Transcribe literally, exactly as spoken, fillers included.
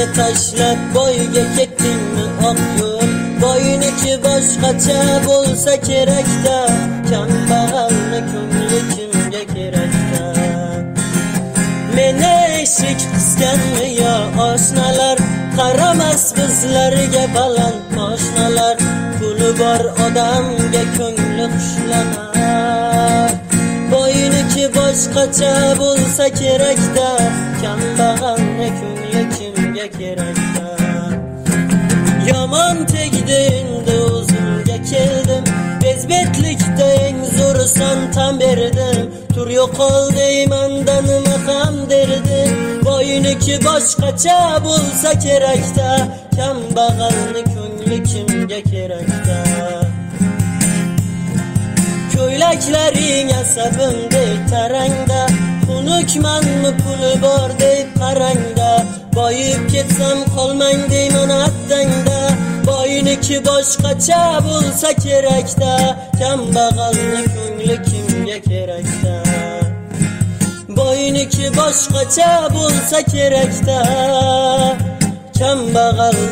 Meni tashlab boyga ketdingmi oq yo'l? Boyniki boshqacha bo'lsa kerak-da, kambag'alni ko'ngli kimga kerak-da? Meni eshik qisganmi yo oshnalar? Qaramas bizlarga baland oshnalar. Puli bor odamga ko'ngli xushlanar. Boyniki boshqacha bo'lsa kerak-da, kambag'alni ko'ngli kimga kerak-da? Yomon tegdi endi o'zimga keldim, bezbetlikda eng zo'risan tan berdim. Tur yo'qol deymanda nima ham derdim. Boyniki boshqacha bo'lsa kerak-da, kambag'alni ko'ngli kimga kerak-da? Ko'ylaklaring asabimdek tarangda, xunukmanmi puli bor deb qarangda. Boyib ketsam qolmang deyman attangda. Boyniki boshqacha bo'lsa kerak-da, kambag'alni ko'ngli kimga kerak-da? Boyniki boshqacha bo'lsa kerak-da, kambag'al